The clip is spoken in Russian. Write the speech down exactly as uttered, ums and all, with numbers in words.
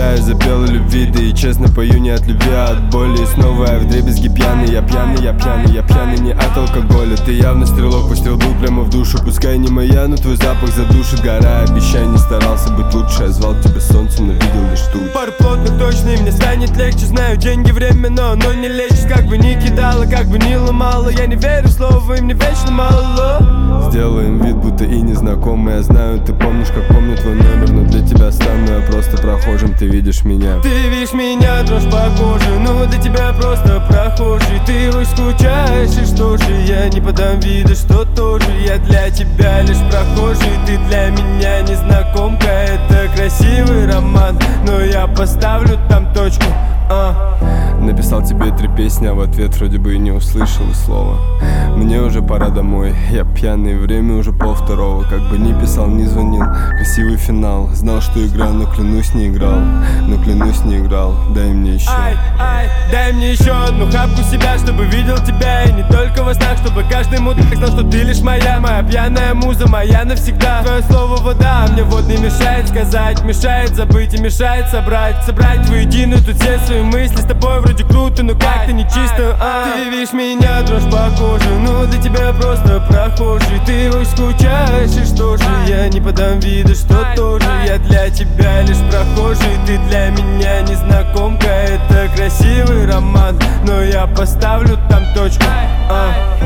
я запел о любви, да и честно пою не от любви, а от боли. И снова я вдребезги пьяный, я пьяный, я пьяный, я пьяный не от алкоголя. Ты явно стрелок, выстрел был прямо в душу. Пускай не моя, но твой запах задушит. Гора обещаний, старался быть лучше. Я звал тебя солнцем, но видел лишь тучи. Пару плотных точно, и мне станет легче. Знаю, деньги временно, но не лечит. Как бы ни кидало, как бы ни ломало, я не верю в слово, им не вечно мало. Сделаем вид, будто и незнакомый. Я знаю, ты помнишь, как помню твой номер, но для тебя стану я просто прохожим. Ты видишь меня, ты видишь меня, дрожь по коже, но для тебя просто прохожий. Ты уж скучаешь, и что же, я не подам вида, что тоже я для тебя лишь прохожий. Ты для меня незнакомка, это красивый роман, но я поставлю там точку. а. Написал тебе три песни, а в ответ вроде бы и не услышал и слова. Мне уже пора домой, я пьяный, время уже пол второго. Как бы ни писал, ни звонил, красивый финал. Знал, что играл, но клянусь не играл. Но клянусь не играл, дай мне еще. Ай, ай, дай мне еще одну хапку себя, чтобы видел тебя. И не только во снах, чтобы каждый мудак знал, что ты лишь моя. Моя пьяная муза, моя навсегда. Твое слово вода, мне вот не мешает сказать. Мешает забыть и мешает собрать. Собрать воедино тут все свои мысли. С тобой вроде круто, но как-то нечисто, а. Ты видишь меня, дрожь по коже, но для тебя просто прохожий. Ты уж скучаешь, и что же, я не подам вида, что тоже я для тебя лишь прохожий. Ты для меня незнакомка, это красивый роман, но я поставлю там точку, а.